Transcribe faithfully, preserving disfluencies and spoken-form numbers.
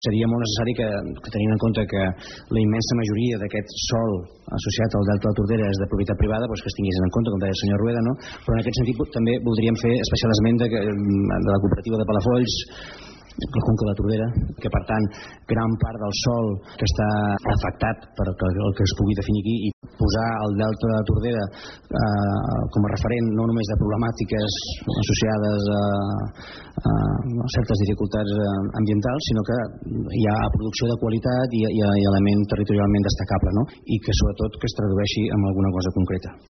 Seria molt necessari que, que tenint en compte que la immensa majoria d'aquest sòl associat al Delta de Tordera és de propietat privada, doncs que es tinguessin en compte, com deia el senyor Rueda, no? Però en aquest sentit també voldríem fer especial esment de, que, de la cooperativa de Palafolls, la Conca de Tordera, que per tant gran part del sòl que està afectat per el que es pugui definir aquí, i posar el Delta de Tordera eh, com a referent no només de problemàtiques associades a, a certes dificultats ambientals, sinó que hi ha producció de qualitat i hi ha, hi ha element territorialment destacable, no? I que sobretot que es tradueixi en alguna cosa concreta.